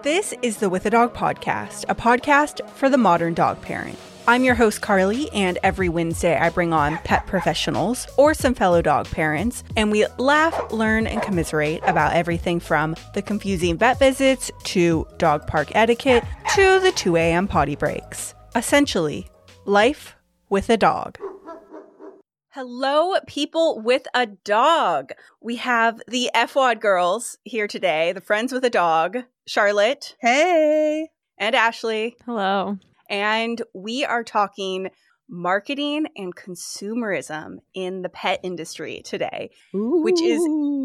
This is the With a Dog podcast, a podcast for the modern dog parent. I'm your host, Carly, and every Wednesday I bring on pet professionals or some fellow dog parents, and we laugh, learn, and commiserate about everything from the confusing vet visits to dog park etiquette to the 2 a.m. potty breaks. Essentially, life with a dog. Hello, people with a dog. We have the FWOD girls here today, the friends with a dog, Charlotte. Hey. And Ashley. Hello. And we are talking marketing and consumerism in the pet industry today, which is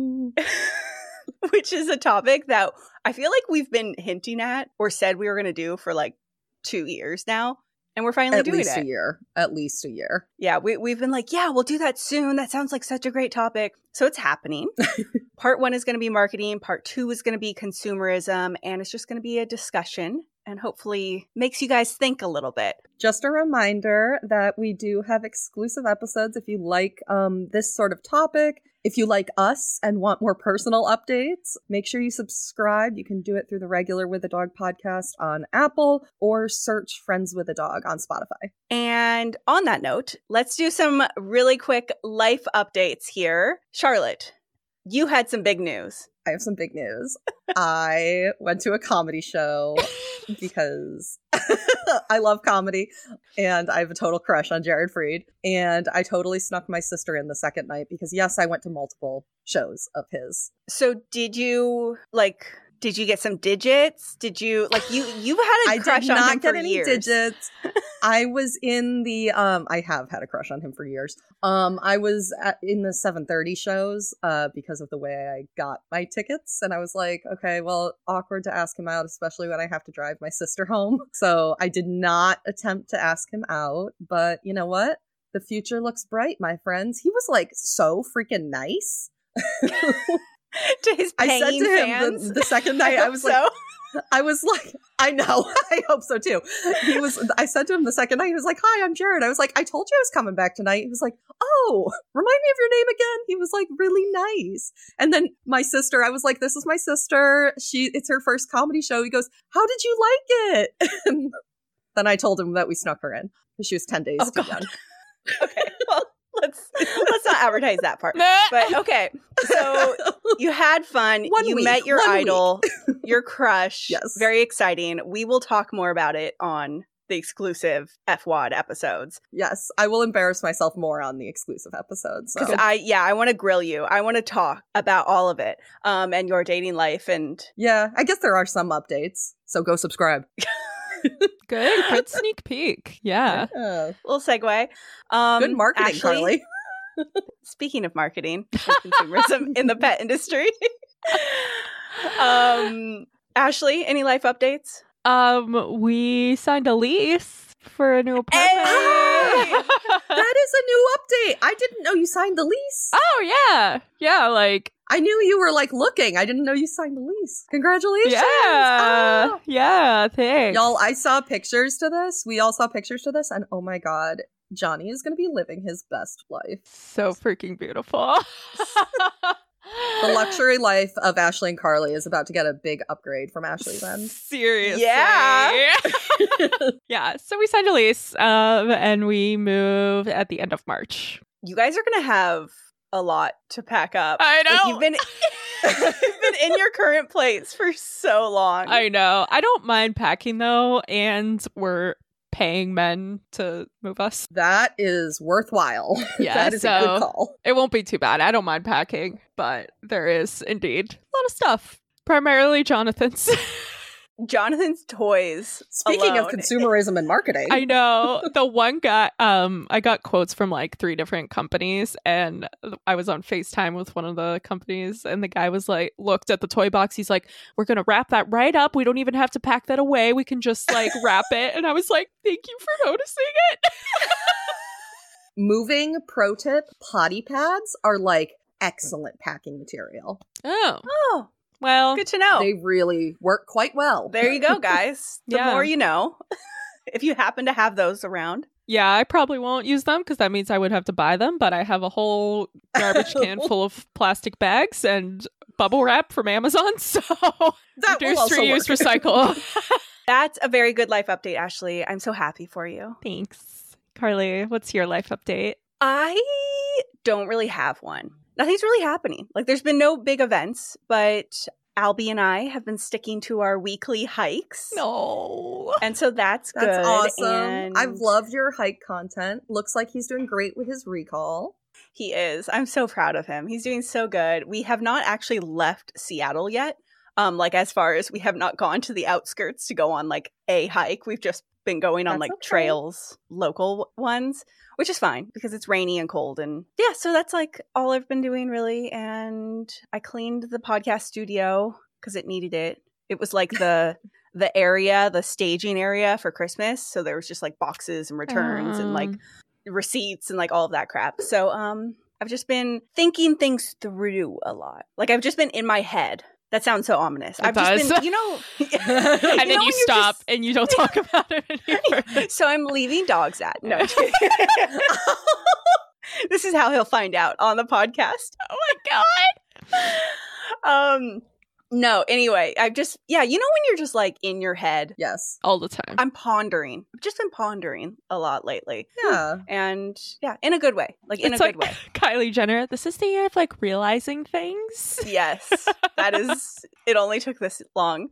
a topic that I feel like we've been hinting at or said we were going to do for like 2 years now. And we're finally doing it. At least a year. Yeah, we've been like, yeah, we'll do that soon. That sounds like such a great topic. So it's happening. Part 1 is going to be marketing. Part 2 is going to be consumerism. And it's just going to be a discussion and hopefully makes you guys think a little bit. Just a reminder that we do have exclusive episodes if you like this sort of topic. If you like us and want more personal updates, make sure you subscribe. You can do it through the regular With a Dog podcast on Apple or search Friends with a Dog on Spotify. And on that note, let's do some really quick life updates here. Charlotte, you had some big news. I have some big news. I went to a comedy show because I love comedy and I have a total crush on Jared Freid. And I totally snuck my sister in the second night because, yes, I went to multiple shows of his. So did you get some digits? Did you you've had a crush on him for years? I did not get any digits. I was in the I have had a crush on him for years. I was in the 7:30 shows because of the way I got my tickets, and I was like, okay, well, awkward to ask him out, especially when I have to drive my sister home. So I did not attempt to ask him out, but you know what? The future looks bright, my friends. He was like so freaking nice. To his paying I said to fans? him the second night, I was like, I know, I hope so too. I said to him the second night, he was like, hi, I'm Jared. I was like, I told you I was coming back tonight. He was like, oh, remind me of your name again. He was like really nice. And then my sister, I was like, this is my sister. It's her first comedy show. He goes, how did you like it? And then I told him that we snuck her in because she was 10 days too young. Okay, well, let's not advertise that part. But okay, so you had fun. You met your idol, your crush. Yes. Very exciting. We will talk more about it on the exclusive FWOD episodes. Yes, I will embarrass myself more on the exclusive episodes. Because I want to grill you. I want to talk about all of it and your dating life. And yeah, I guess there are some updates. So go subscribe. Good sneak peek. Yeah. Little segue. Good marketing, Ashley, Carly. Speaking of marketing and consumerism in the pet industry. Ashley, any life updates? We signed a lease for a new apartment. Hey! That is a new update. I didn't know you signed the lease. Oh, yeah. Yeah, like... I knew you were like looking. I didn't know you signed the lease. Congratulations. Yeah. Oh. Yeah, thanks. Y'all, I saw pictures to this. We all saw pictures to this. And oh my God, Johnny is going to be living his best life. So freaking beautiful. The luxury life of Ashley and Carly is about to get a big upgrade from Ashley's end. Seriously. Yeah. Yeah. So we signed a lease and we move at the end of March. You guys are going to have a lot to pack up. I know. Like, you've been in your current place for so long. I know. I don't mind packing though, and we're paying men to move us. That is worthwhile. Yeah, that is a good call. It won't be too bad. I don't mind packing, but there is indeed a lot of stuff. Primarily Jonathan's. Jonathan's toys. Speaking alone. of consumerism and marketing. I know. The one guy, I got quotes from like 3 different companies, and I was on FaceTime with one of the companies, and the guy was like, looked at the toy box. He's like, we're going to wrap that right up. We don't even have to pack that away. We can just like wrap it. And I was like, thank you for noticing it. Moving pro tip, potty pads are like excellent packing material. Oh. Well, Good to know. They really work quite well. There you go, guys. The Yeah. more you know. If you happen to have those around. yeah, I probably won't use them because that means I would have to buy them, but I have a whole garbage can full of plastic bags and bubble wrap from Amazon. So That will reduce, also reuse, work. recycle. That's a very good life update, Ashley. I'm so happy for you. Thanks. Carly, what's your life update? I don't really have one. Nothing's really happening. Like, there's been no big events, but Albie and I have been sticking to our weekly hikes. No. And so that's good. That's awesome. And I've loved your hike content. Looks like he's doing great with his recall. He is. I'm so proud of him. He's doing so good. We have not actually left Seattle yet. Like, as far as we have not gone to the outskirts to go on like a hike. We've just been going on That's like okay. trails, local ones, which is fine because it's rainy and cold. And yeah, so that's like all I've been doing really. And I cleaned the podcast studio because it needed it. It was like the area, the staging area for Christmas. So there was just like boxes and returns and like receipts and like all of that crap. So I've just been thinking things through a lot. Like, I've just been in my head. That sounds so ominous. I've just been, And then you stop and you don't talk about it anymore. So I'm leaving dogs at. No, I'm kidding. This is how he'll find out on the podcast. Oh my God. No, anyway, I've just, when you're just like in your head. Yes. All the time. I'm pondering. I've just been pondering a lot lately. Yeah. And yeah, in a good way. Like, in It's a like good way. Kylie Jenner, this is the year of like realizing things. Yes. That is, it only took this long.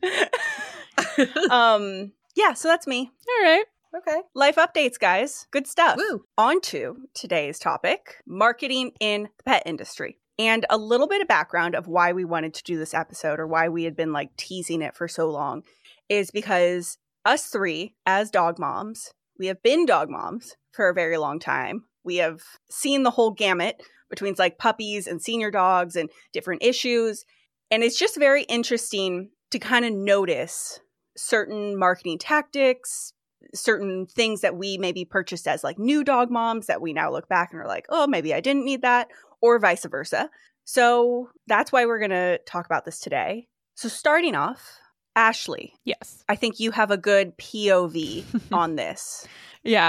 Yeah, so that's me. All right. Okay. Life updates, guys. Good stuff. Woo. On to today's topic, marketing in the pet industry. And a little bit of background of why we wanted to do this episode, or why we had been like teasing it for so long, is because us three as dog moms, we have been dog moms for a very long time. We have seen the whole gamut between like puppies and senior dogs and different issues. And it's just very interesting to kind of notice certain marketing tactics, certain things that we maybe purchased as like new dog moms that we now look back and are like, oh, maybe I didn't need that, or vice versa. So that's why we're going to talk about this today. So starting off, Ashley, Yes. I think you have a good POV on this. Yeah.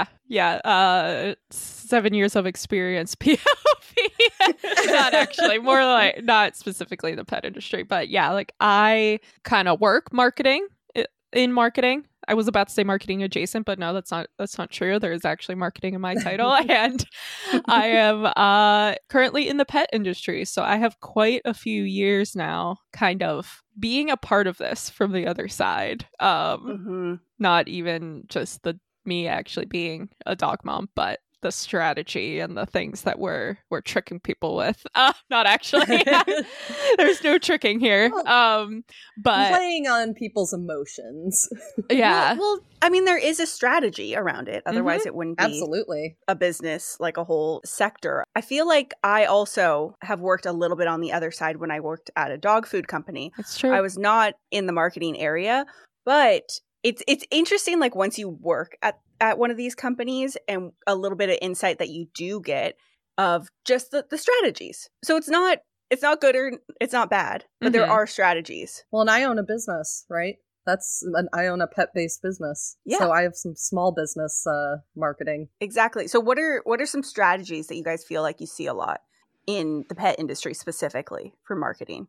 7 years of experience, POV. Not actually, more like not specifically the pet industry, but yeah, like I kind of work in marketing. I was about to say marketing adjacent, but no, that's not true. There is actually marketing in my title, and I am currently in the pet industry, so I have quite a few years now, kind of being a part of this from the other side. Not even just me actually being a dog mom, but the strategy and the things that we're tricking people with. Not actually. There's no tricking here. But playing on people's emotions. Yeah. Well, I mean, there is a strategy around it. Otherwise, it wouldn't be Absolutely a business, like a whole sector. I feel like I also have worked a little bit on the other side when I worked at a dog food company. It's true. I was not in the marketing area, but it's interesting, like, once you work at one of these companies and a little bit of insight that you do get of just the strategies. So it's not good or it's not bad, but there are strategies. Well, and I own a business, right? I own a pet-based business. Yeah. So I have some small business marketing. Exactly. So what are some strategies that you guys feel like you see a lot in the pet industry specifically for marketing?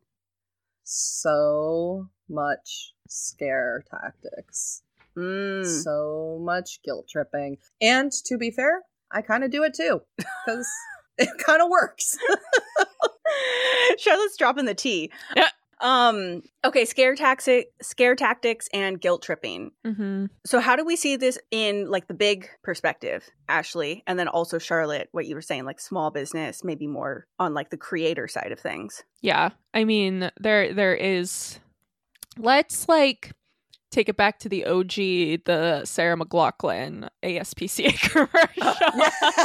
So much scare tactics. So much guilt tripping. And to be fair, I kind of do it too, because it kind of works. Charlotte's dropping the tea. Yeah. Okay, scare tactics and guilt tripping. So how do we see this in like the big perspective, Ashley, and then also Charlotte, what you were saying, like small business, maybe more on like the creator side of things? Yeah. I mean, there is, let's like take it back to the OG, the Sarah McLachlan ASPCA commercial.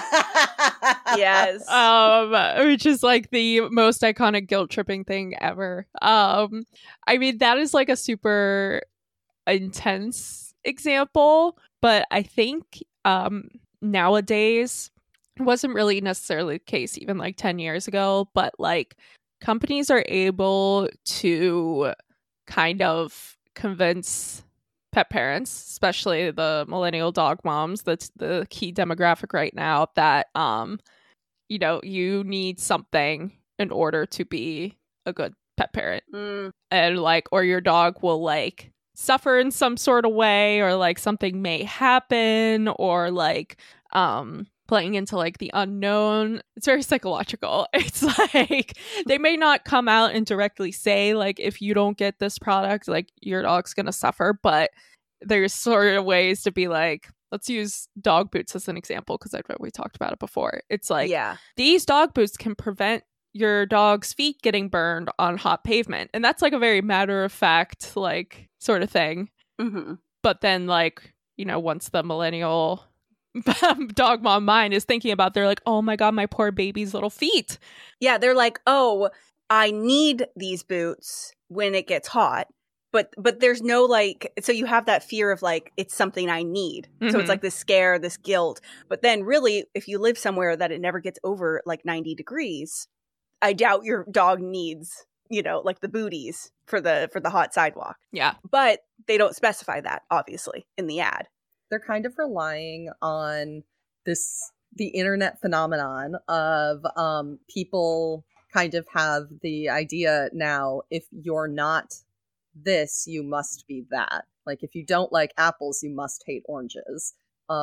Yes. Which is like the most iconic guilt tripping thing ever. I mean, that is like a super intense example, but I think nowadays it wasn't really necessarily the case even like 10 years ago, but like companies are able to kind of convince pet parents, especially the millennial dog moms, that's the key demographic right now, that you need something in order to be a good pet parent. And like, or your dog will like suffer in some sort of way, or like something may happen, or like playing into like the unknown. It's very psychological. It's like they may not come out and directly say like, if you don't get this product, like your dog's gonna suffer, but there's sort of ways to be like, let's use dog boots as an example, because I've we talked about it before. It's like, these dog boots can prevent your dog's feet getting burned on hot pavement, and that's like a very matter of fact like sort of thing. But then like, you know, once the millennial dog mom mind is thinking about, they're like, oh my god, my poor baby's little feet. Yeah, they're like, oh, I need these boots when it gets hot. But there's no like, so you have that fear of like, it's something I need. So it's like this scare, this guilt. But then really, if you live somewhere that it never gets over like 90 degrees, I doubt your dog needs, you know, like the booties for the hot sidewalk. Yeah. But they don't specify that, obviously, in the ad. They're kind of relying on the internet phenomenon of people kind of have the idea now, if you're not this, you must be that. Like, if you don't like apples, you must hate oranges.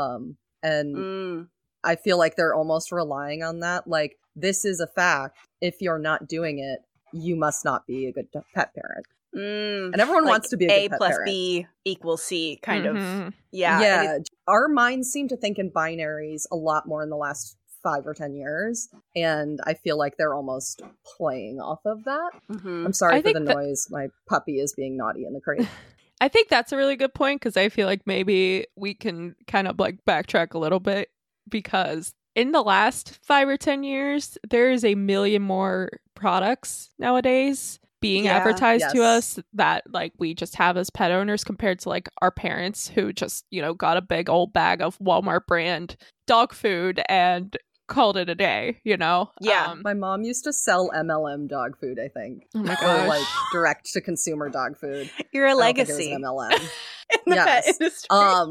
And I feel like they're almost relying on that. Like, this is a fact. If you're not doing it, you must not be a good pet parent. And everyone like wants to be a good pet plus parent. B equals C kind of. Yeah. Yeah. Our minds seem to think in binaries a lot more in the last 5 or 10 years. And I feel like they're almost playing off of that. I'm sorry for the noise. My puppy is being naughty in the crate. I think that's a really good point, because I feel like maybe we can kind of like backtrack a little bit, because in the last 5 or 10 years, there is a million more products nowadays being advertised to us that like we just have as pet owners, compared to like our parents who just, you know, got a big old bag of Walmart brand dog food and called it a day, you know? Yeah. My mom used to sell MLM dog food, I think. Oh my Or gosh. like direct to consumer dog food. You're a I don't think it was legacy an MLM. in the pet industry.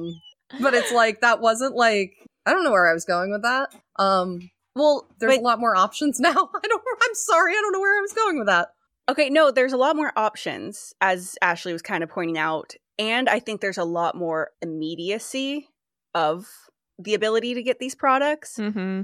But it's like, that wasn't like, I don't know where I was going with that. Well, There's a lot more options now. I'm sorry, I don't know where I was going with that. okay, no, there's a lot more options, as Ashley was kind of pointing out. And I think there's a lot more immediacy of the ability to get these products.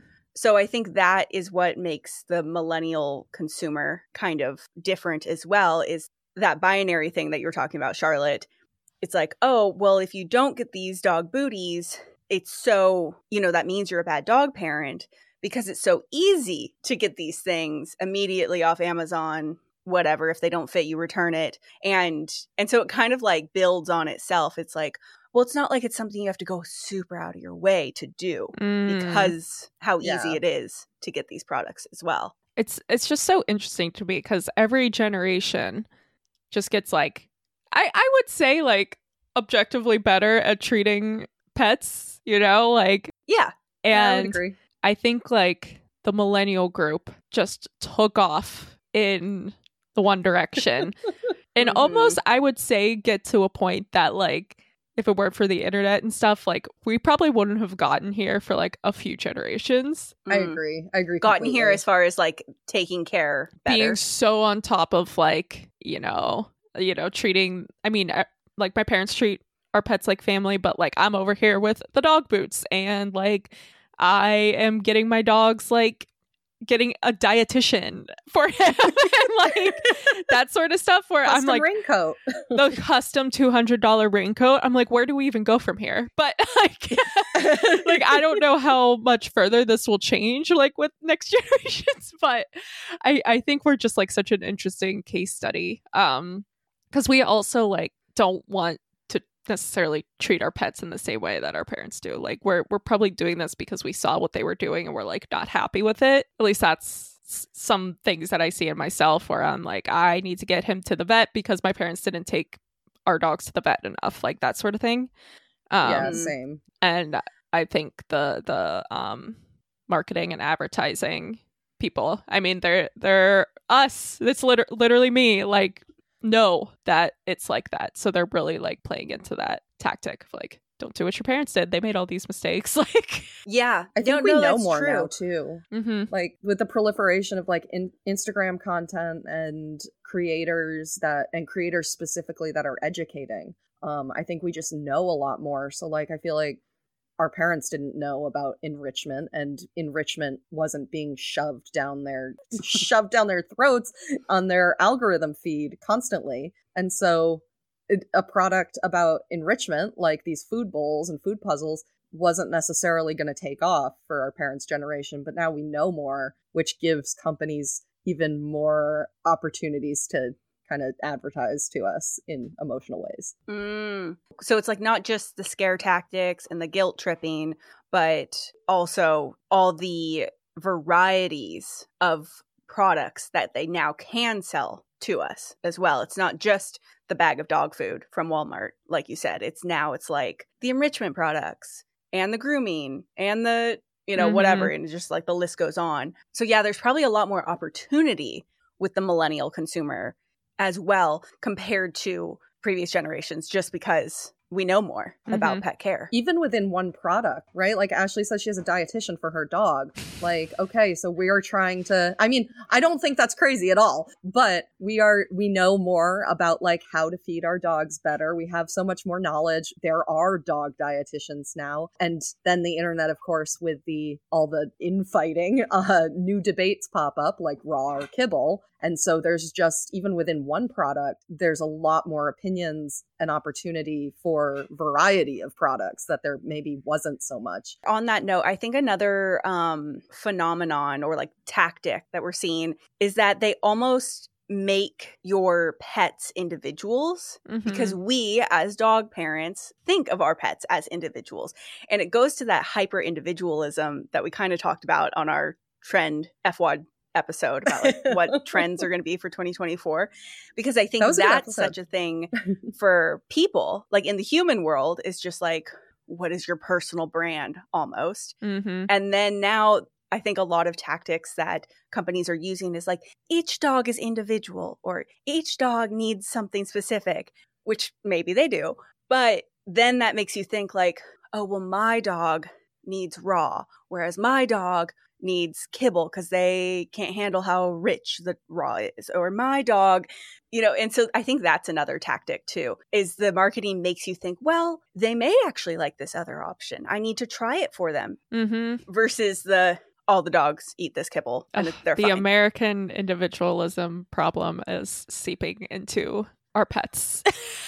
So I think that is what makes the millennial consumer kind of different as well, is that binary thing that you were talking about, Charlotte. It's like, oh, well, if you don't get these dog booties, it's so, you know, that means you're a bad dog parent, because it's so easy to get these things immediately off Amazon, whatever. If they don't fit, you return it. And so it kind of like builds on itself. It's like, well, it's not like it's something you have to go super out of your way to do, because how easy it is to get these products as well. It's just so interesting to me, because every generation just gets like, I would say like objectively better at treating pets, you know, like, yeah. I would And agree. I think like the millennial group just took off in the one direction, and almost I would say get to a point that like, if it weren't for the internet and stuff, like we probably wouldn't have gotten here for like a few generations. I agree. Gotten completely. here as far as like taking care better. Being so on top of like, you know, treating, I mean, like my parents treat our pets like family, but like I'm over here with the dog boots, and like I am getting my dogs like getting a dietitian for him and like that sort of stuff, where Custom I'm like, raincoat. the custom $200 raincoat, I'm like, where do we even go from here? But like like I don't know how much further this will change like with next generations, but I think we're just like such an interesting case study, because we also like don't want to necessarily treat our pets in the same way that our parents do. Like we're probably doing this because we saw what they were doing and we're like not happy with it. At least that's some things that I see in myself, where I'm like, I need to get him to the vet because my parents didn't take our dogs to the vet enough, like that sort of thing. Yeah, same. And I think the marketing and advertising people, I mean, they're us. It's literally me. Like, know that it's like that, so they're really like playing into that tactic of like, don't do what your parents did. They made all these mistakes. Like, yeah, I think we know that's more true. now too. mm-hmm. Like with the proliferation of like Instagram content and creators specifically that are educating. I think we just know a lot more. So like, I feel like our parents didn't know about enrichment, and enrichment wasn't being shoved down their throats on their algorithm feed constantly. And so a product about enrichment, like these food bowls and food puzzles, wasn't necessarily going to take off for our parents' generation. But now we know more, which gives companies even more opportunities to kind of advertise to us in emotional ways. So it's like not just the scare tactics and the guilt tripping, but also all the varieties of products that they now can sell to us as well. It's not just the bag of dog food from Walmart, like you said. It's like the enrichment products and the grooming and the, whatever. And just like the list goes on. So yeah, there's probably a lot more opportunity with the millennial consumer as well compared to previous generations, just because we know more about pet care. Even within one product, right? Like Ashley says she has a dietitian for her dog. Like, okay, so we are trying to, I mean, I don't think that's crazy at all, but we know more about like how to feed our dogs better. We have so much more knowledge. There are dog dietitians now. And then the internet, of course, with all the infighting, new debates pop up like raw or kibble. And so there's just, even within one product, there's a lot more opinions and opportunity for variety of products that there maybe wasn't so much. On that note, I think another phenomenon or like tactic that we're seeing is that they almost make your pets individuals, because we as dog parents think of our pets as individuals. And it goes to that hyper individualism that we kind of talked about on our trend FWAD episode about like what trends are going to be for 2024, because I think that's such a thing for people, like in the human world, is just like, what is your personal brand almost? And then now I think a lot of tactics that companies are using is like, each dog is individual, or each dog needs something specific, which maybe they do, but then that makes you think like, oh, well, my dog needs raw, whereas my dog needs kibble because they can't handle how rich the raw is, or my dog, and so I think that's another tactic too, is the marketing makes you think, well, they may actually like this other option. I need to try it for them, versus all the dogs eat this kibble and they're fine. American individualism problem is seeping into our pets.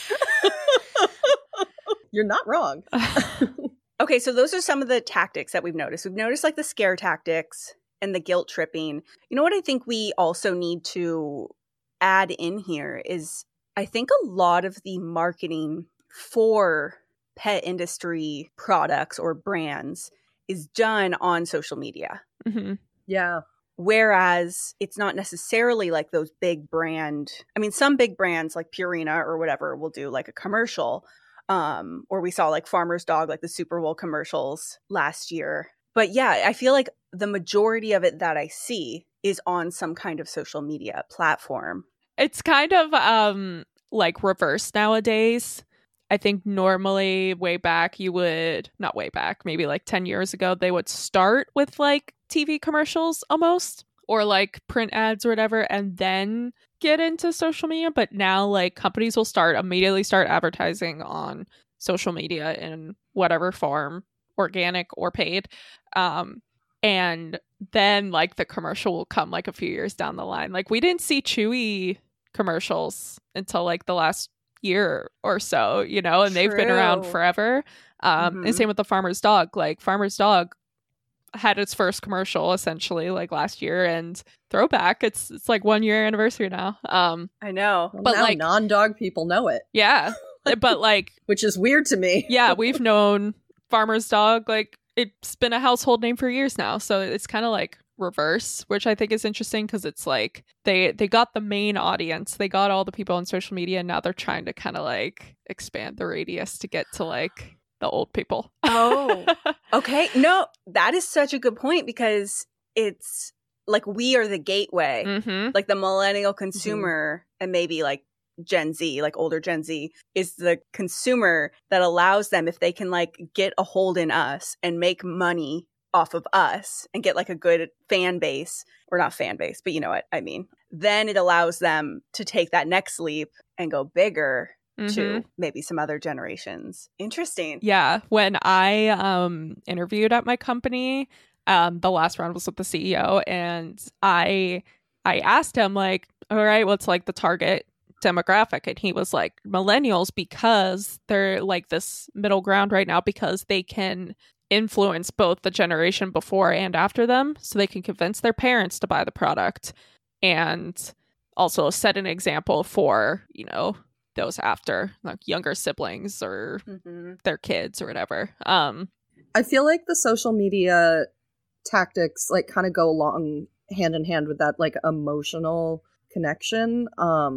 You're not wrong. Okay, so those are some of the tactics that we've noticed. We've noticed like the scare tactics and the guilt tripping. You know what I think we also need to add in here is, I think a lot of the marketing for pet industry products or brands is done on social media. Yeah. Whereas it's not necessarily like those big brand, I mean, some big brands like Purina or whatever will do like a commercial, or we saw like Farmer's Dog, like the Super Bowl commercials last year. But yeah, I feel like the majority of it that I see is on some kind of social media platform. It's kind of like reverse nowadays. I think normally maybe like 10 years ago, they would start with like TV commercials almost, or like print ads or whatever, and then get into social media. But now like companies will immediately start advertising on social media in whatever form, organic or paid. And then like the commercial will come like a few years down the line. Like we didn't see Chewy commercials until like the last year or so, and they've been around forever. And same with the Farmer's Dog. Like Farmer's Dog had its first commercial essentially like last year, and throwback, it's like 1 year anniversary now. I know. Well, but now like non-dog people know it. Yeah. But like which is weird to me. Yeah, we've known Farmer's Dog, like it's been a household name for years now. So it's kind of like reverse, which I think is interesting, because it's like they got the main audience, they got all the people on social media, and now they're trying to kind of like expand the radius to get to like the old people. Oh, okay. No, that is such a good point, because it's like we are the gateway, like the millennial consumer, and maybe like Gen Z, like older Gen Z, is the consumer that allows them, if they can like get a hold in us and make money off of us and get like a good fan base, or not fan base, but you know what I mean, then it allows them to take that next leap and go bigger to maybe some other generations. Interesting. Yeah. When I interviewed at my company, the last round was with the CEO, and I asked him like, all right, what's like the target demographic? And he was like, millennials, because they're like this middle ground right now, because they can influence both the generation before and after them, so they can convince their parents to buy the product and also set an example for, you know, those after, like younger siblings or their kids or whatever. I feel like the social media tactics like kind of go along hand in hand with that like emotional connection,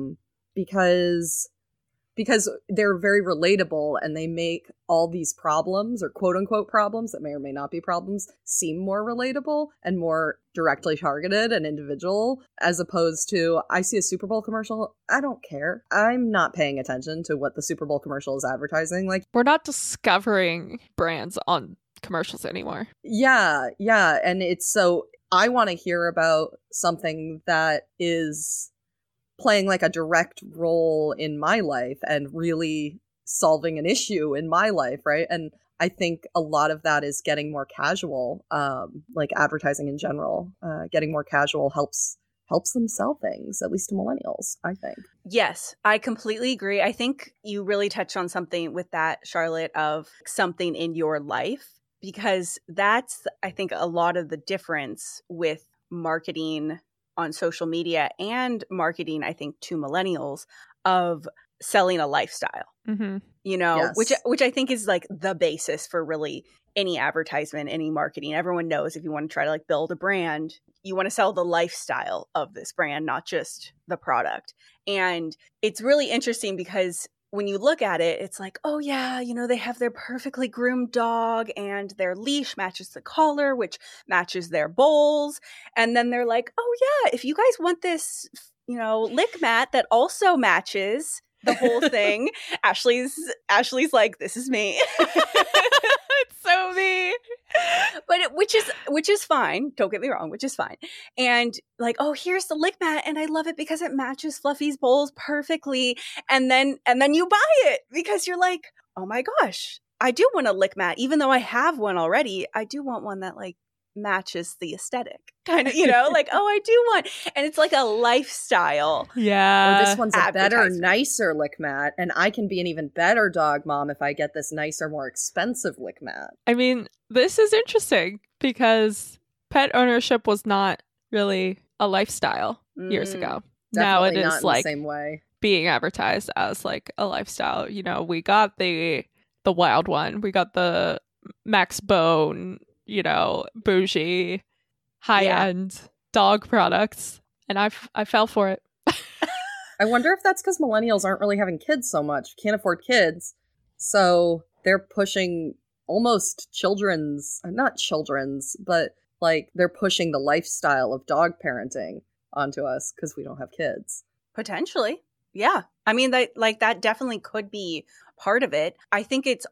because they're very relatable, and they make all these problems, or quote unquote problems that may or may not be problems, seem more relatable and more directly targeted and individual, as opposed to, I see a Super Bowl commercial, I don't care. I'm not paying attention to what the Super Bowl commercial is advertising. Like, we're not discovering brands on commercials anymore. Yeah. And it's so, I want to hear about something that is playing like a direct role in my life and really solving an issue in my life, right? And I think a lot of that is getting more casual, like advertising in general. Getting more casual helps them sell things, at least to millennials, I think. Yes, I completely agree. I think you really touched on something with that, Charlotte, of something in your life, because that's, I think, a lot of the difference with marketing on social media and marketing, I think, to millennials, of selling a lifestyle, you know, Yes. which I think is like the basis for really any advertisement, any marketing. Everyone knows if you want to try to like build a brand, you want to sell the lifestyle of this brand, not just the product. And it's really interesting because when you look at it, it's like, oh yeah, you know, they have their perfectly groomed dog and their leash matches the collar, which matches their bowls. And then they're like, oh yeah, if you guys want this, you know, lick mat that also matches the whole thing, Ashley's like, this is me. It's so me. But which is fine. Don't get me wrong, which is fine. And like, oh, here's the lick mat, and I love it because it matches Fluffy's bowls perfectly. And then you buy it because you're like, oh my gosh, I do want a lick mat, even though I have one already. I do want one that like matches the aesthetic, kind of, you know, like, oh, I do want, and it's like a lifestyle. Yeah. Or this one's a better, nicer lick mat, and I can be an even better dog mom if I get this nicer, more expensive lick mat. I mean, this is interesting because pet ownership was not really a lifestyle years ago. Now it is like the same way. Being advertised as like a lifestyle. You know, we got the wild one, we got the Max Bone, you know, bougie, high-end dog products, and I fell for it. I wonder if that's because millennials aren't really having kids so much, can't afford kids, so they're pushing almost not children's, but like they're pushing the lifestyle of dog parenting onto us because we don't have kids. Potentially. Yeah. I mean, that definitely could be part of it. I think it's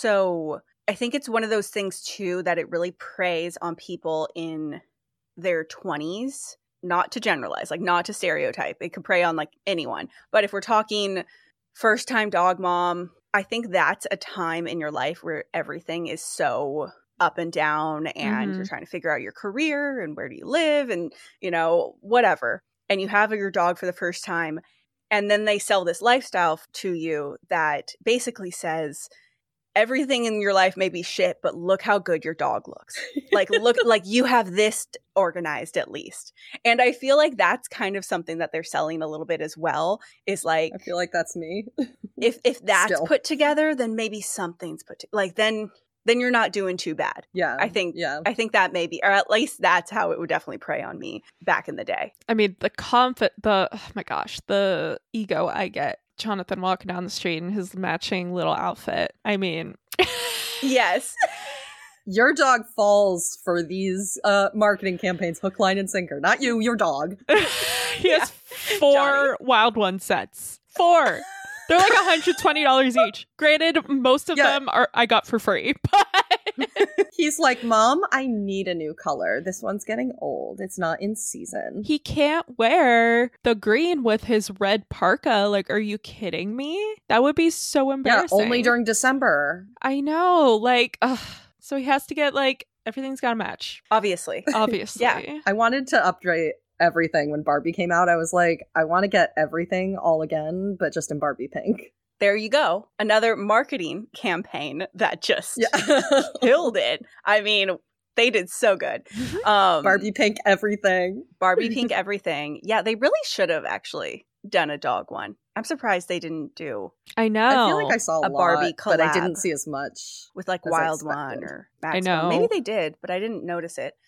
one of those things too that it really preys on people in their 20s, not to generalize, like not to stereotype. It could prey on like anyone. But if we're talking first time dog mom, I think that's a time in your life where everything is so up and down, and you're trying to figure out your career and where do you live and, you know, whatever. And you have your dog for the first time, and then they sell this lifestyle to you that basically says, everything in your life may be shit, but look how good your dog looks. Like, look, like you have this organized at least. And I feel like that's kind of something that they're selling a little bit as well, is like, I feel like that's me. if that's put together, then maybe something's then you're not doing too bad. Yeah. I think that may be, or at least that's how it would definitely prey on me back in the day. I mean, the ego I get. Jonathan walking down the street in his matching little outfit. I mean, yes. Your dog falls for these marketing campaigns, hook, line, and sinker. Not you, your dog. He has 4 Wild One sets. 4. They're like $120 each. Granted, most of them I got for free, but he's like, Mom, I need a new color. This one's getting old. It's not in season. He can't wear the green with his red parka. Like, are you kidding me? That would be so embarrassing. Yeah, only during December. I know. Like, so he has to get like, everything's got to match. Obviously. Yeah. I wanted to upgrade everything when Barbie came out. I was like, I want to get everything all again, but just in Barbie pink. There you go. Another marketing campaign that just killed it. I mean, they did so good. Barbie pink everything. Barbie pink everything. Yeah, they really should have actually done a dog one. I'm surprised they didn't do. I know. I feel like I saw a Barbie collab, but I didn't see as much with like Wild One or Max. I know. Maybe they did, but I didn't notice it.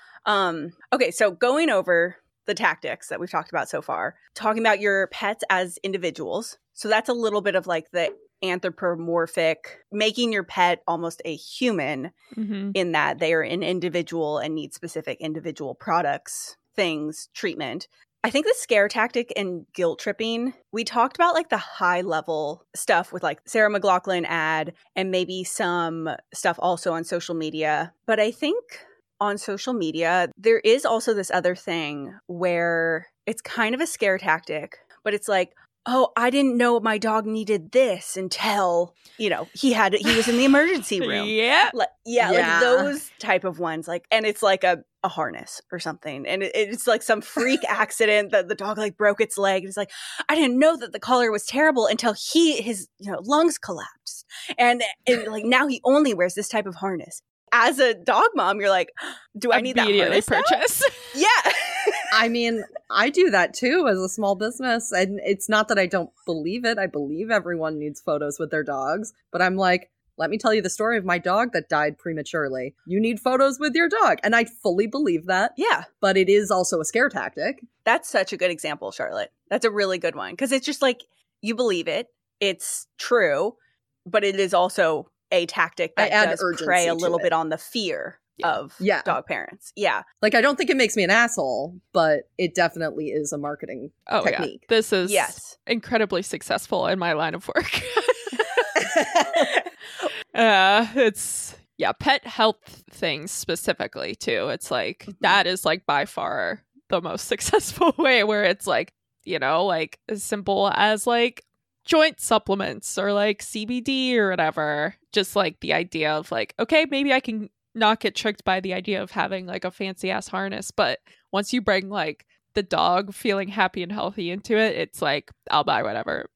Okay, so going over the tactics that we've talked about so far, talking about your pets as individuals. So that's a little bit of like the anthropomorphic, making your pet almost a human in that they are an individual and need specific individual products, things, treatment. I think the scare tactic and guilt tripping, we talked about like the high level stuff with like Sarah McLachlan ad and maybe some stuff also on social media. But I think on social media, there is also this other thing where it's kind of a scare tactic, but it's like, oh, I didn't know my dog needed this until, he was in the emergency room. Like those type of ones. Like, and it's like a harness or something. And it's like some freak accident that the dog like broke its leg. It's like, I didn't know that the collar was terrible until his lungs collapsed. And like now he only wears this type of harness. As a dog mom, you're like, do I need that harness purchase? Yeah. I mean, I do that too as a small business. And it's not that I don't believe it. I believe everyone needs photos with their dogs. But I'm like, let me tell you the story of my dog that died prematurely. You need photos with your dog. And I fully believe that. Yeah. But it is also a scare tactic. That's such a good example, Charlotte. That's a really good one. Because it's just like, you believe it. It's true. But it is also a tactic that does prey a little bit on the fear of dog parents. Yeah. Like, I don't think it makes me an asshole, but it definitely is a marketing technique. Yeah. This is incredibly successful in my line of work. It's pet health things specifically too. It's like that is like by far the most successful way where it's like, like as simple as like joint supplements or like CBD or whatever. Just like the idea of like, okay, maybe I can not get tricked by the idea of having like a fancy ass harness. But once you bring like the dog feeling happy and healthy into it, it's like, I'll buy whatever.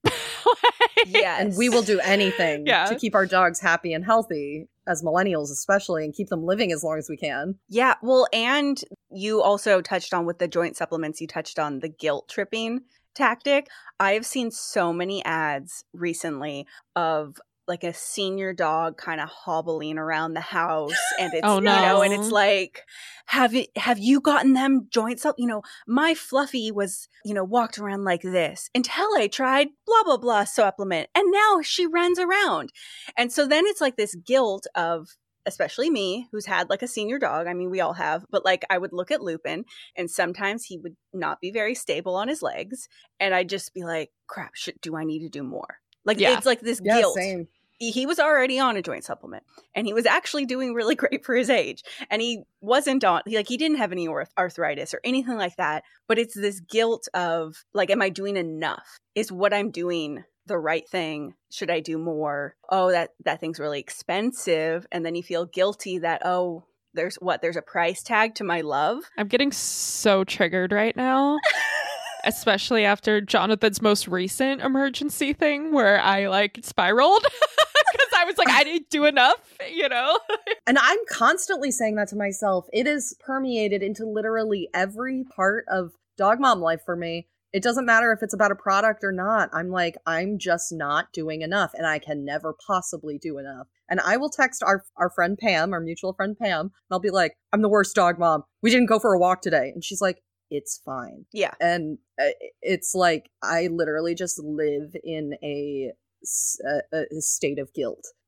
Yes. And we will do anything to keep our dogs happy and healthy, as millennials especially, and keep them living as long as we can. Yeah. Well, and you also touched on with the joint supplements, you touched on the guilt tripping tactic. I have seen so many ads recently of like a senior dog kind of hobbling around the house, and it's and it's like, have you gotten them joints up? My Fluffy was walked around like this until I tried blah blah blah supplement, and now she runs around. And so then it's like this guilt of, especially me, who's had like a senior dog. I mean, we all have, but like I would look at Lupin and sometimes he would not be very stable on his legs. And I'd just be like, crap, do I need to do more? Like, it's like this guilt. Same. He was already on a joint supplement and he was actually doing really great for his age. And he wasn't on, he didn't have any arthritis or anything like that. But it's this guilt of like, am I doing enough? Is what I'm doing the right thing? Should I do more? Oh, that thing's really expensive. And then you feel guilty that, oh, there's a price tag to my love. I'm getting so triggered right now. Especially after Jonathan's most recent emergency thing where I like spiraled because I was like, I didn't do enough, And I'm constantly saying that to myself. It is permeated into literally every part of dog mom life for me. It doesn't matter if it's about a product or not. I'm like, I'm just not doing enough and I can never possibly do enough. And I will text our friend Pam, our mutual friend Pam, and I'll be like, I'm the worst dog mom. We didn't go for a walk today. And she's like, it's fine. Yeah. And it's like, I literally just live in a state of guilt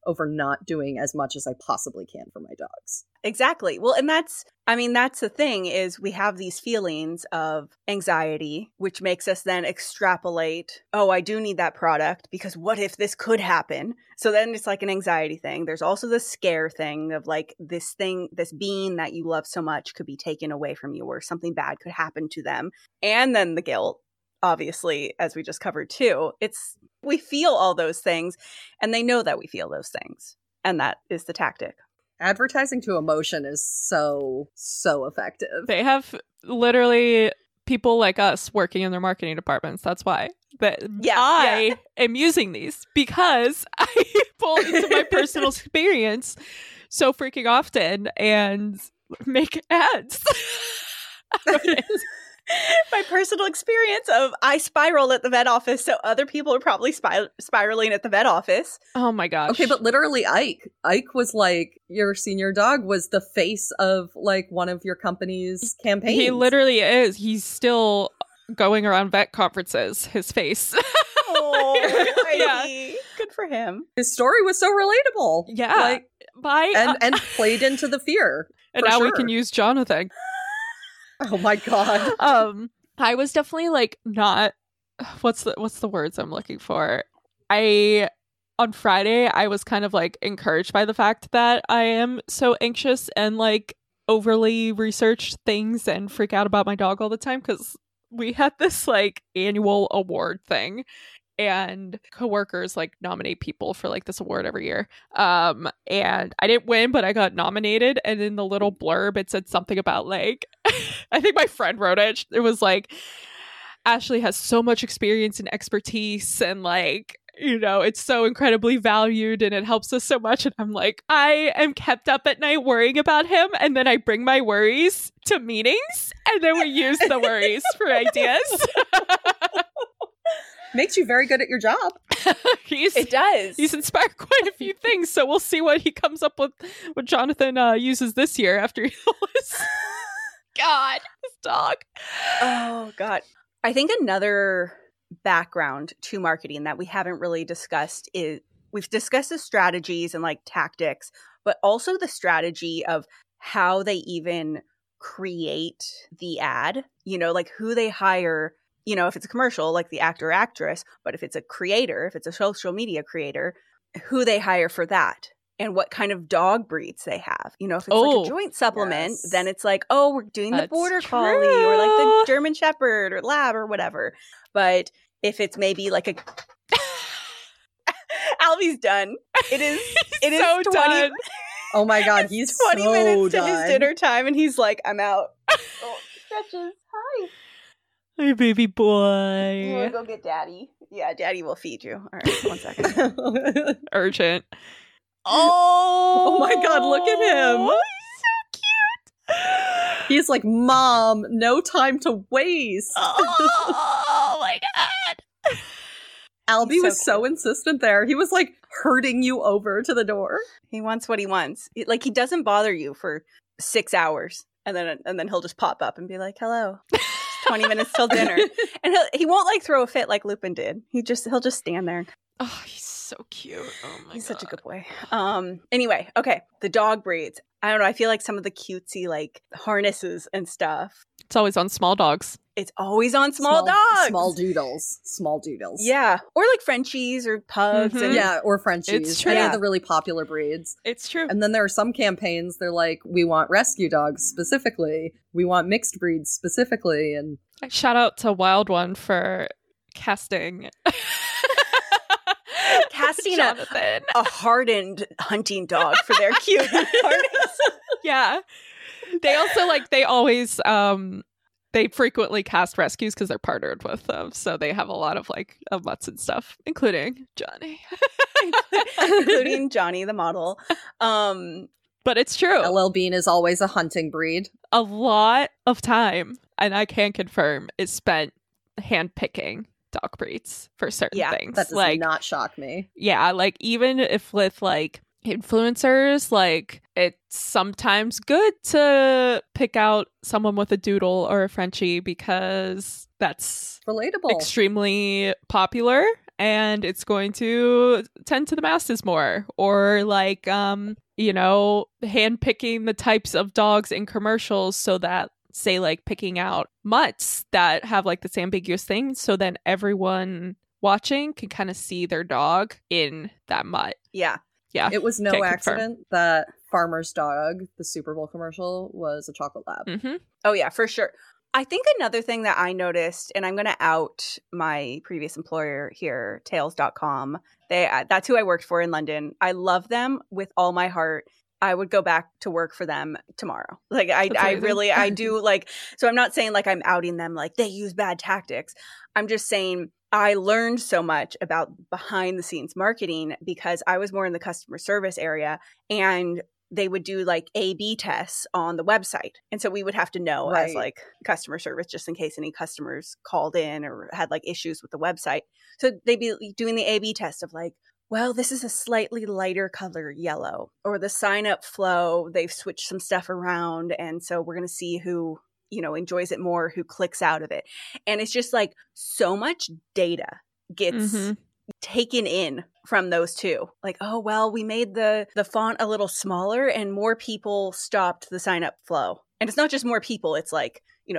over not doing as much as I possibly can for my dogs. Exactly. Well, and that's the thing is we have these feelings of anxiety, which makes us then extrapolate, oh, I do need that product because what if this could happen? So then it's like an anxiety thing. There's also the scare thing of like this being that you love so much could be taken away from you or something bad could happen to them. And then the guilt, obviously, as we just covered too. We feel all those things and they know that we feel those things. And that is the tactic. Advertising to emotion is so effective. They have literally people like us working in their marketing departments. That's why. But I am using these because I pull into my personal experience so freaking often and make ads. My personal experience of I spiral at the vet office, so other people are probably spiraling at the vet office. Oh my gosh. Okay, but literally Ike was like, your senior dog was the face of like one of your company's campaigns. He literally is. He's still going around vet conferences, his face. Oh, yeah. Good for him. His story was so relatable. Yeah. Like, and played into the fear. And now we can use Jonathan. Oh my god. I was definitely like not what's the words I'm looking for? On Friday I was kind of like encouraged by the fact that I am so anxious and like overly research things and freak out about my dog all the time because we had this like annual award thing. And coworkers like nominate people for like this award every year. And I didn't win, but I got nominated. And in the little blurb, it said something about like, I think my friend wrote it. It was like, Ashley has so much experience and expertise and like, you know, it's so incredibly valued and it helps us so much. And I'm like, I am kept up at night worrying about him. And then I bring my worries to meetings and then we use the worries for ideas. Makes you very good at your job. It does. He's inspired quite a few things, so we'll see what he comes up with, what Jonathan uses this year after he was... God, this dog. Oh, God. I think another background to marketing that we haven't really discussed is we've discussed the strategies and like tactics, but also the strategy of how they even create the ad, you know, like who they hire. You know, if it's a commercial, like the actor or actress, but if it's a creator, if it's a social media creator, who they hire for that and what kind of dog breeds they have. You know, if it's like a joint supplement, then it's like, oh, we're doing the border collie or like the German shepherd or lab or whatever. But if it's maybe like a... Albie's done. It is so 20... done. Oh my God, he's 20 so minutes done. to his dinner time and he's like, I'm out. Oh, stretches. Hi. Hey, baby boy. You want to go get daddy? Yeah, daddy will feed you. All right, 1 second. Urgent. Oh my God, look at him. He's so cute. He's like, Mom, no time to waste. Oh my God. Albie was so insistent there. He was like herding you over to the door. He wants what he wants. Like he doesn't bother you for 6 hours. And then he'll just pop up and be like, hello. 20 minutes till dinner. And he won't like throw a fit like Lupin did. He'll just stand there. Oh, he's so cute. Oh my God. He's such a good boy. Anyway, okay. The dog breeds. I don't know. I feel like some of the cutesy like harnesses and stuff. It's always on small dogs. It's always on small dogs. Small doodles. Yeah. Or like Frenchies or pugs. Mhm. And Yeah, or Frenchies. It's true. Any of the really popular breeds. It's true. And then there are some campaigns, they're like, we want rescue dogs specifically. We want mixed breeds specifically. And Shout out to Wild One for casting Jonathan. a hardened hunting dog for their cute harness. Yeah. They also they frequently cast rescues because they're partnered with them. So they have a lot of like mutts and stuff, including Johnny. Including Johnny the model. But it's true. LL Bean is always a hunting breed. A lot of time, and I can confirm, is spent handpicking dog breeds for certain things. That does not shock me. Yeah, like even if with like influencers, like it's sometimes good to pick out someone with a doodle or a Frenchie because that's relatable, extremely popular and it's going to tend to the masses more. Or like, you know, handpicking the types of dogs in commercials so that, say, like picking out mutts that have like this ambiguous thing, so then everyone watching can kind of see their dog in that mutt. Yeah. Yeah. It was no Can't accident that Farmer's Dog, the Super Bowl commercial, was a chocolate lab. Mm-hmm. Oh, yeah, for sure. I think another thing that I noticed, and I'm going to out my previous employer here, Tails.com. That's who I worked for in London. I love them with all my heart. I would go back to work for them tomorrow. Like I do like, so I'm not saying like I'm outing them like they use bad tactics. I'm just saying I learned so much about behind the scenes marketing because I was more in the customer service area, and they would do like A/B tests on the website. And so we would have to know as like customer service, just in case any customers called in or had like issues with the website. So they'd be doing the A/B test of like, well, this is a slightly lighter color yellow, or the sign up flow, they've switched some stuff around. And so we're going to see who, you know, enjoys it more, who clicks out of it. And it's just like so much data gets taken in from those two. Like, oh, well, we made the font a little smaller and more people stopped the sign up flow. And it's not just more people. It's like, you know,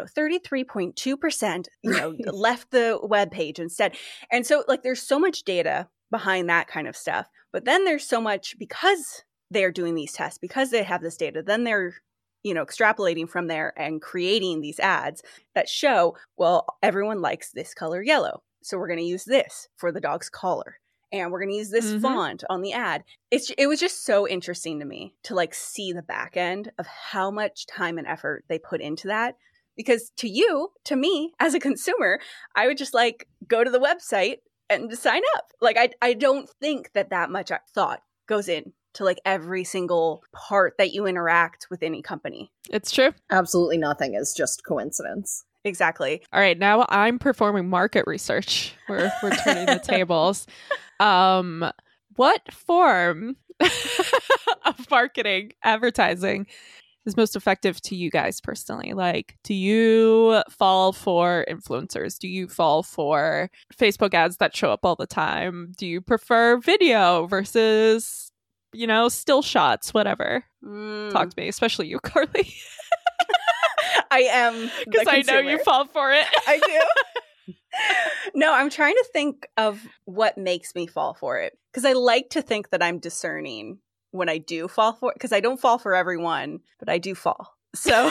33.2%, you know, left the web page instead. And so like there's so much data behind that kind of stuff. But then there's so much, because they're doing these tests, because they have this data, then they're, you know, extrapolating from there and creating these ads that show, well, everyone likes this color yellow. So we're going to use this for the dog's collar. And we're going to use this font on the ad. It was just so interesting to me to like see the back end of how much time and effort they put into that. Because to me, as a consumer, I would just like go to the website and sign up. Like, I don't think that much thought goes in to like every single part that you interact with any company. It's true. Absolutely nothing is just coincidence. Exactly. All right, now I'm performing market research. We're turning the tables. What form of marketing, advertising is most effective to you guys personally? Like, do you fall for influencers? Do you fall for Facebook ads that show up all the time? Do you prefer video versus, you know, still shots, whatever? Talk to me, especially you, Carly. I am. Because I know you fall for it. I do. No, I'm trying to think of what makes me fall for it. Because I like to think that I'm discerning when I do fall for it. Because I don't fall for everyone, but I do fall. So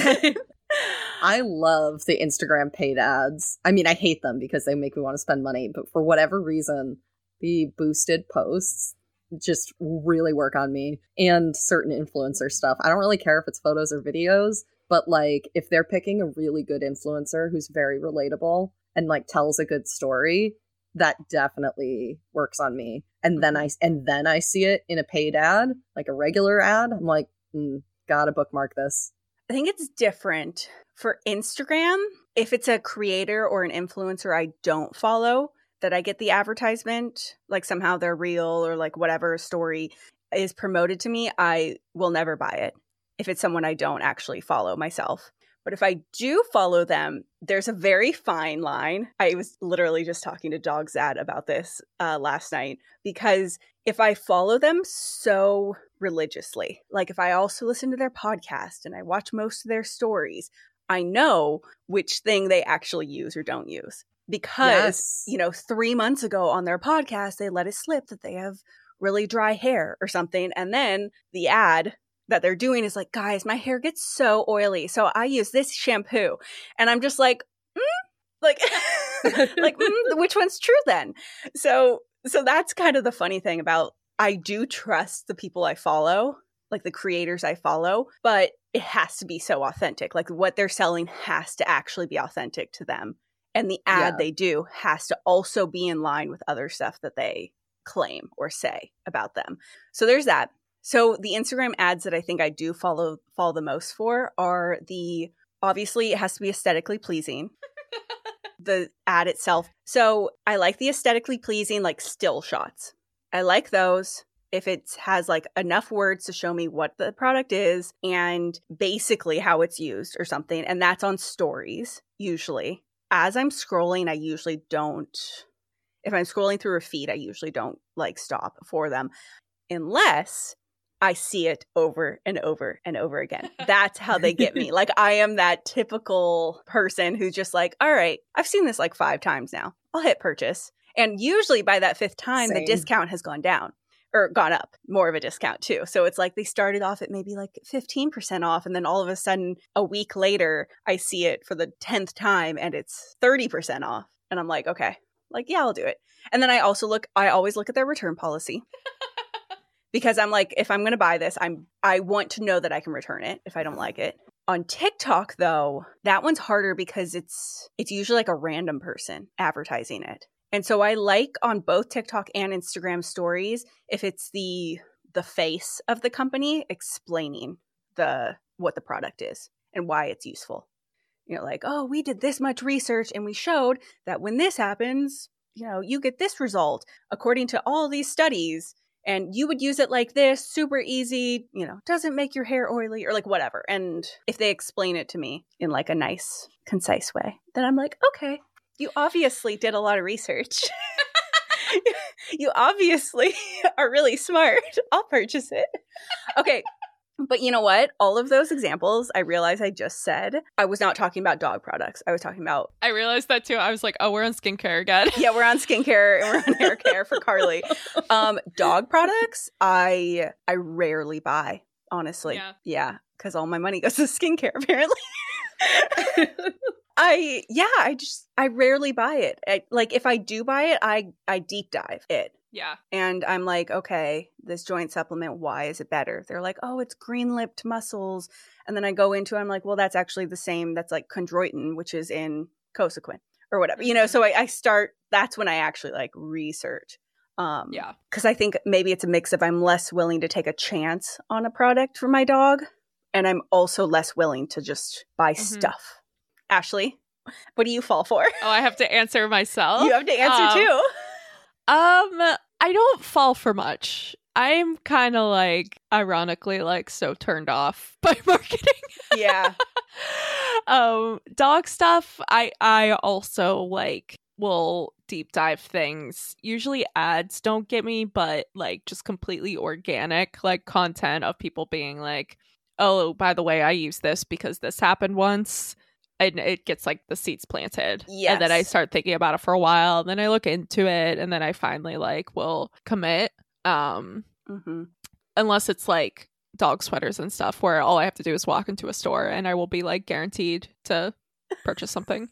I love the Instagram paid ads. I mean, I hate them because they make me want to spend money. But for whatever reason, the boosted posts just really work on me, and certain influencer stuff. I don't really care if it's photos or videos. But like, if they're picking a really good influencer who's very relatable and like tells a good story, that definitely works on me. And then I see it in a paid ad, like a regular ad. I'm like, gotta bookmark this. I think it's different for Instagram. If it's a creator or an influencer I don't follow, that I get the advertisement, like somehow they're real or like whatever story is promoted to me, I will never buy it. If it's someone I don't actually follow myself. But if I do follow them, there's a very fine line. I was literally just talking to Dogzad about this last night, because if I follow them so religiously, like if I also listen to their podcast and I watch most of their stories, I know which thing they actually use or don't use. Because, you know, 3 months ago on their podcast, they let it slip that they have really dry hair or something. And then the ad that they're doing is like, guys, my hair gets so oily, so I use this shampoo. And I'm just like, which one's true then? So that's kind of the funny thing about, I do trust the people I follow, like the creators I follow, but it has to be so authentic. Like what they're selling has to actually be authentic to them. And the ad they do has to also be in line with other stuff that they claim or say about them. So there's that. So the Instagram ads that I think I do fall the most for are obviously it has to be aesthetically pleasing, the ad itself. So I like the aesthetically pleasing, like still shots. I like those if it has like enough words to show me what the product is and basically how it's used or something. And that's on stories usually. As I'm scrolling, I usually don't. If I'm scrolling through a feed, I usually don't like stop for them unless I see it over and over and over again. That's how they get me. Like, I am that typical person who's just like, all right, I've seen this like 5 times now. I'll hit purchase. And usually by that 5th time, Same. the discount has gone down or gone up, more of a discount too. So it's like they started off at maybe like 15% off. And then all of a sudden, a week later, I see it for the 10th time and it's 30% off. And I'm like, okay, like, yeah, I'll do it. And then I always look at their return policy. Because I'm like, if I'm going to buy this, I want to know that I can return it if I don't like it. On TikTok, though, that one's harder because it's usually like a random person advertising it. And so I like on both TikTok and Instagram stories if it's the face of the company explaining what the product is and why it's useful. You know, like, oh, we did this much research and we showed that when this happens, you know, you get this result according to all these studies. And you would use it like this, super easy, you know, doesn't make your hair oily or like whatever. And if they explain it to me in like a nice, concise way, then I'm like, okay, you obviously did a lot of research. You obviously are really smart. I'll purchase it. Okay. But you know what? All of those examples I realize I just said, I was not talking about dog products. I was talking about... I realized that too. I was like, oh, we're on skincare again. Yeah, we're on skincare and we're on hair care for Carly. Dog products, I rarely buy, honestly. Yeah, because all my money goes to skincare, apparently. I rarely buy it. Like, if I do buy it, I deep dive it. Yeah. And I'm like, okay, this joint supplement, why is it better? They're like, oh, it's green-lipped mussels. And then I go into it, I'm like, well, that's actually the same. That's like chondroitin, which is in Cosequin or whatever. You know, so I start, that's when I actually like research. Yeah. Because I think maybe it's a mix of I'm less willing to take a chance on a product for my dog. And I'm also less willing to just buy stuff. Ashley, what do you fall for? Oh, I have to answer myself? You have to answer too. I don't fall for much. I'm kind of like, ironically, like so turned off by marketing. Yeah. Dog stuff, I also like will deep dive things. Usually ads don't get me, but like just completely organic, like content of people being like, oh, by the way, I use this because this happened once. And it gets like the seeds planted. Yes. And then I start thinking about it for a while. And then I look into it. And then I finally like will commit. Unless it's like dog sweaters and stuff where all I have to do is walk into a store and I will be like guaranteed to purchase something.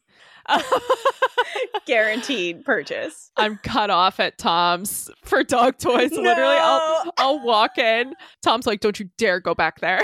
Guaranteed purchase. I'm cut off at Tom's for dog toys. No. Literally, I'll walk in. Tom's like, don't you dare go back there.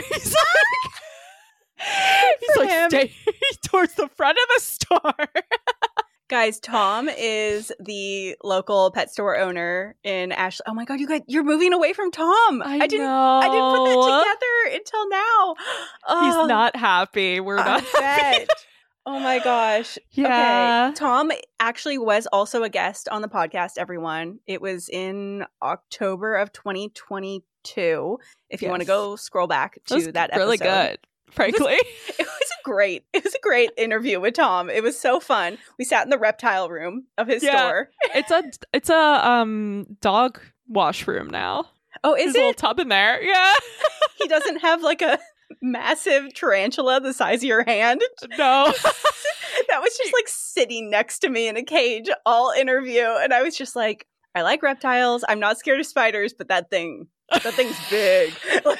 He's like, stay towards the front of the store. Guys, Tom is the local pet store owner in Ashley. Oh my God, you guys, you're moving away from Tom. I didn't put that together until now. He's not happy. We're not happy. Oh my gosh. Yeah. Okay. Tom actually was also a guest on the podcast, everyone. It was in October of 2022. If you want to go scroll back to that episode. Really good. Frankly, it was a great interview with Tom. It was so fun. We sat in the reptile room of his store. It's a dog wash room now. Oh, is There's it? a little tub in there. Yeah. He doesn't have like a massive tarantula the size of your hand. No. That was just like sitting next to me in a cage all interview, and I was just like, I like reptiles. I'm not scared of spiders, but that thing's big.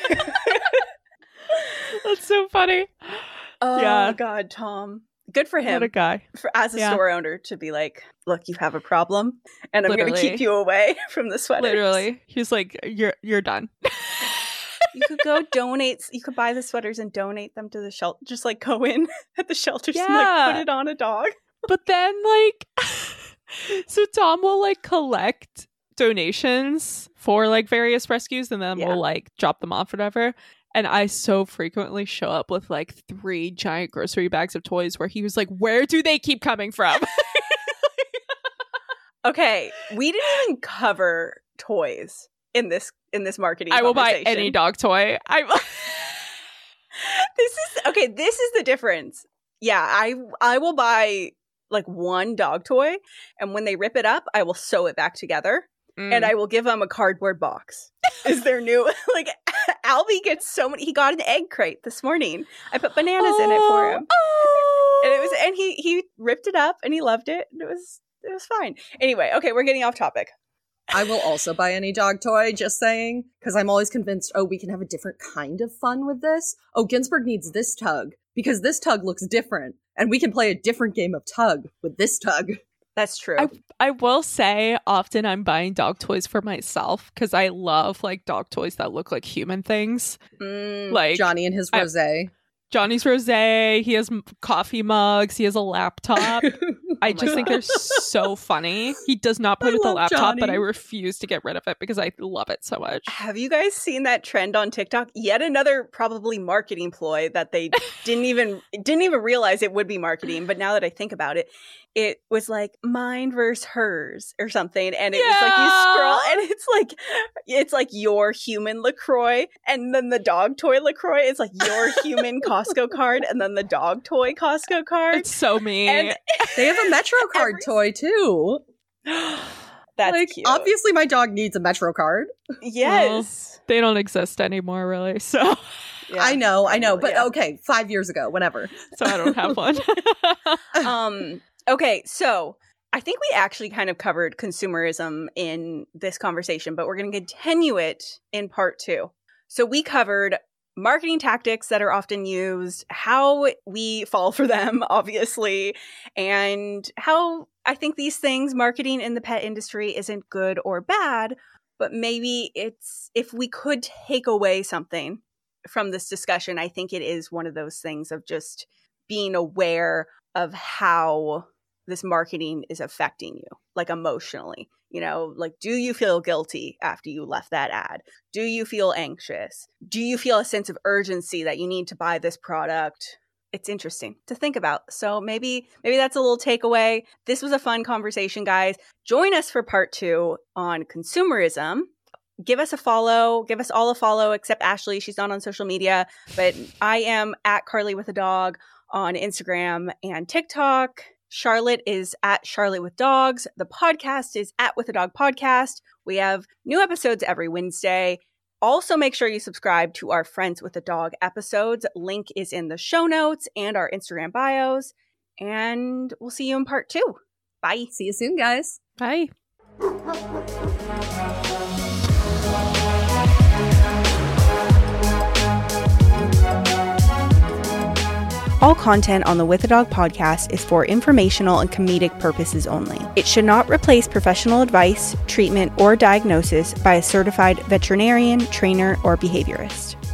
That's so funny. Oh, yeah. God, Tom. Good for him. What a guy. As a store owner to be like, look, you have a problem and I'm going to keep you away from the sweaters. Literally. He's like, you're done. You could go donate. You could buy the sweaters and donate them to the shelter. Just like go in at the shelters and like put it on a dog. But then like, so Tom will like collect donations for like various rescues and then we'll like drop them off or whatever. And I so frequently show up with like 3 giant grocery bags of toys where he was like, where do they keep coming from? Okay, we didn't even cover toys in this marketing I will buy any dog toy. This is the difference. Yeah, I will buy like one dog toy, and when they rip it up, I will sew it back together. And I will give them a cardboard box. Is their new, like, Albie gets so many. He got an egg crate this morning. I put bananas in it for him. And he ripped it up and he loved it. It was fine. Anyway, okay, we're getting off topic. I will also buy any dog toy, just saying, because I'm always convinced, we can have a different kind of fun with this. Ginsburg needs this tug because this tug looks different and we can play a different game of tug with this tug. That's true. I will say often I'm buying dog toys for myself because I love like dog toys that look like human things. Like Johnny and his rosé. Johnny's rosé. He has coffee mugs. He has a laptop. I just think they're so funny. He does not play with the laptop, Johnny. But I refuse to get rid of it because I love it so much. Have you guys seen that trend on TikTok? Yet another probably marketing ploy that they didn't even realize it would be marketing. But now that I think about it, it was like mine versus hers or something. And it was like you scroll and it's like your human LaCroix and then the dog toy LaCroix. It's like your human Costco card and then the dog toy Costco card. It's so mean. And they have a Metro card toy too. That's like, cute. Obviously my dog needs a Metro card. Yes. Well, they don't exist anymore really, so yeah, I know, but okay, 5 years ago, whenever. So I don't have one. Okay, so I think we actually kind of covered consumerism in this conversation, but we're going to continue it in part 2. So we covered marketing tactics that are often used, how we fall for them, obviously, and how I think these things, marketing in the pet industry isn't good or bad, but maybe if we could take away something from this discussion, I think it is one of those things of just being aware of how this marketing is affecting you, like emotionally, like, do you feel guilty after you left that ad? Do you feel anxious? Do you feel a sense of urgency that you need to buy this product? It's interesting to think about. So maybe that's a little takeaway. This was a fun conversation, guys. Join us for part 2 on consumerism. Give us a follow. Give us all a follow except Ashley. She's not on social media, but I am at Carly with a Dog on Instagram and TikTok. Charlotte is at Charlotte with Dogs. The podcast is at With a Dog Podcast. We have new episodes every Wednesday. Also, make sure you subscribe to our Friends with a Dog episodes. Link is in the show notes and our Instagram bios. And we'll see you in part 2. Bye. See you soon, guys. Bye. All content on the With a Dog podcast is for informational and comedic purposes only. It should not replace professional advice, treatment, or diagnosis by a certified veterinarian, trainer, or behaviorist.